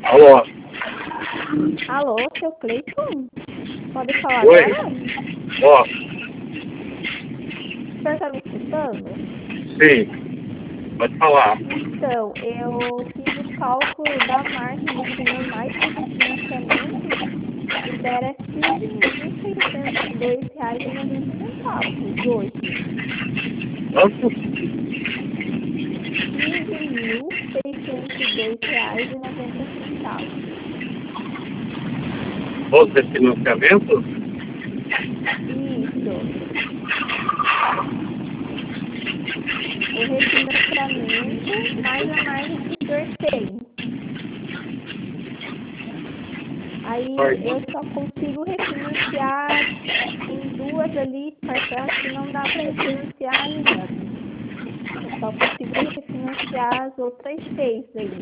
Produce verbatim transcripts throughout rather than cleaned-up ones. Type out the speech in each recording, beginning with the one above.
Alô? Alô, seu Cleiton? Pode falar Oi. agora? Ó, O senhor está me escutando? sim. Pode falar. Então, eu fiz o cálculo da margem do senhor mais do refinanciamento e dera quinze mil seiscentos e dois reais e noventa centavos hoje. Quanto? quinze mil seiscentos e dois reais e noventa centavos. Os refinanciamentos? Isso. O refinanciamento mais a margem que o senhor tem. Aí eu só consigo refinanciar em duas ali, parcelas que não dá para refinanciar ainda. Eu só consigo refinanciar as outras seis aí.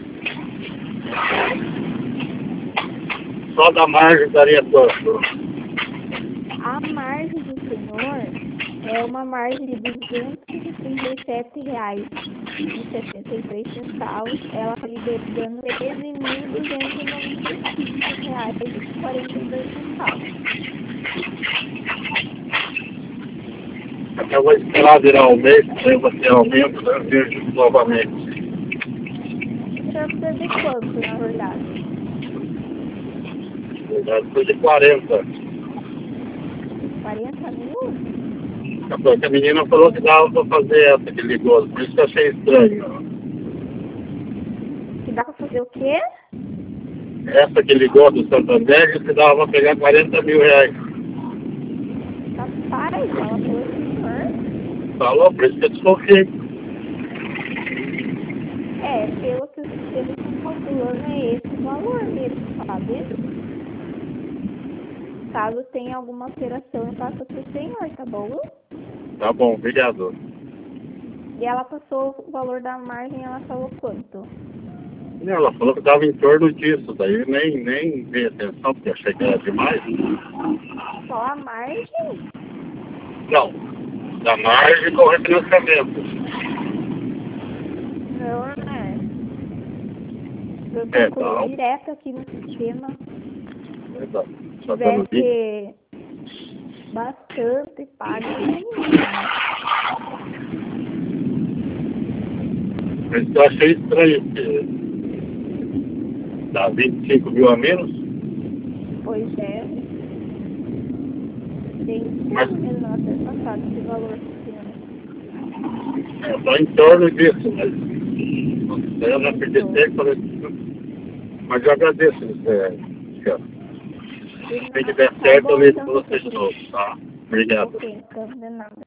Só da margem daria quanto? A margem do senhor é uma margem de duzentos e trinta e sete reais e sessenta e três centavos. Ela está liberando treze mil duzentos e noventa e cinco reais e quarenta e dois centavos. Eu vou esperar virar o mês, daí você aumenta, eu vejo novamente. O senhor precisa de quanto, na verdade? Eu fui de quarenta. quarenta mil? A menina falou que dava pra fazer essa que ligou, por isso que eu achei estranho. Que dá para fazer o quê? Essa que ligou do Santander disse que dava pra pegar quarenta mil reais. Rapaz, ela falou com o senhor. Falou, por isso que eu desconfiei. É, pelo que eles estão calculando, é esse o valor mesmo, sabe? Caso tenha alguma alteração, eu passo pro senhor, tá bom? Tá bom, obrigado. E ela passou o valor da margem, ela falou quanto? Ela falou que dava em torno disso, daí nem, nem dei atenção, porque achei que era demais. Só a margem? Não, da margem com refinanciamento. Não, né? Eu É, calculei tá. direto aqui no sistema. Exato. Se Só dando bico. tivesse bastante pago, eu teria, né? Por isso que eu achei estranho, porque dá vinte e cinco mil a menos. Pois é. Bem Mas estranho mesmo ela ter passado esse valor pro senhor. é só em torno disso, mas daí eu não acreditei, falei, mas eu agradeço, é, senhora. Se der certo, eu ligo para vocês todos, tá? Obrigado. Ok, então, de nada.